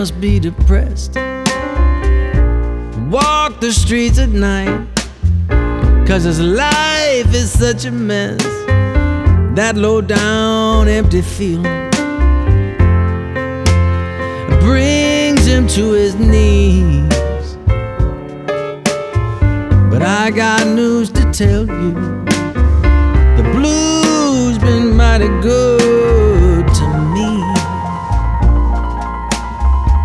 must be depressed. Walk the streets at night, 'cause his life is such a mess. That low down empty feeling brings him to his knees. But I got news to tell you, the blues been mighty good